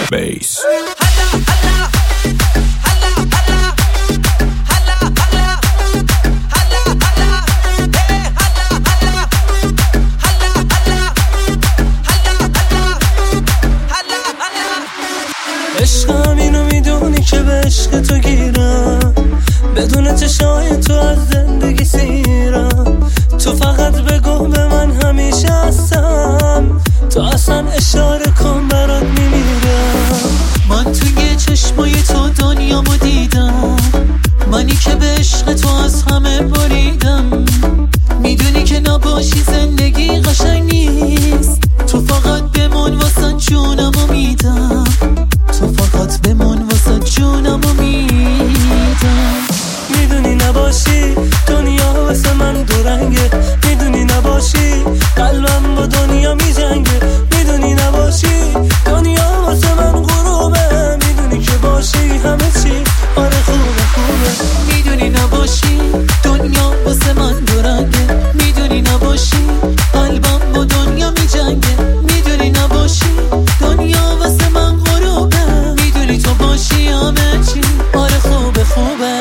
بیس. عشقم اینو میدونی که به عشق تو گیرم، بدون چشای تو از زندگی سیرم. تو فقط بگو به من همیشه هستم، تو اصلا اشاره کن برات میمیرم. من توی چشمای تو دنیامو دیدم، منی که به عشق تو از همه بریدم. میدونی که نباشی زندگی قشنگ نیست، تو فقط بمون واسه جونمو میدم، تو فقط بمون واسه جونمو میدم. میدونی نباشی دنیا واسه من دورنگه، میدونی نباشی قلبم با دنیا میجنگه، میدونی نباشی دنیا واسه من غروبه، میدونی که باشی همه چی آره خوبه خوبه. میدونی نباشی دنیا واسه من دورنگه، میدونی نباشی قلبم با دنیا میجنگه، میدونی نباشی دنیا واسه من غروبه، میدونی تو باشی همه چی آره خوبه خوبه.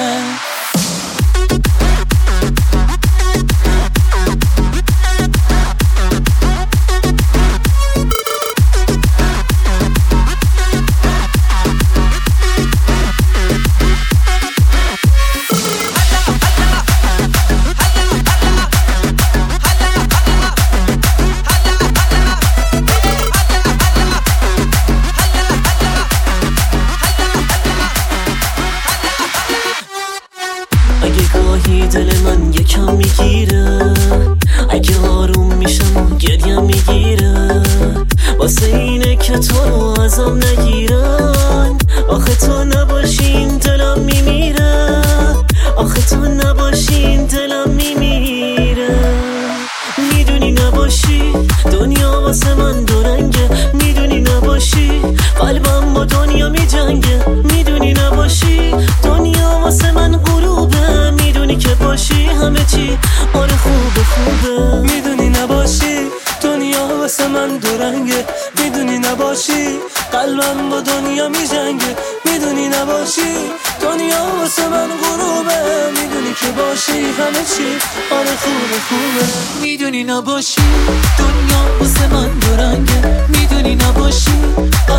اگه گاهی دل من یکم میگیره، اگه آروم میشم و گریم میگیره، واسه اینه که تو رو ازم نگیرن. آخه تو نباشین دلم میمیره، آخه تو نباشین دلم میمیره. میدونی نباشی دنیا واسه من دورنگه، میدونی نباشی قلبم با دنیا میجنگه، میدونی نباشی دنیا واسه من غروبه، میدونی که باشی همه چی آره خوبه خوبه. میدونی نباشی دنیا واسه من دورنگه، میدونی نباشی قلبم با دنیا میجنگه، میدونی نباشی دنیا واسه من غروبه، میدونی که باشی همه چی آره خوبه خوبه. میدونی نباشی دنیا واسه من دورنگه، میدونی نباشی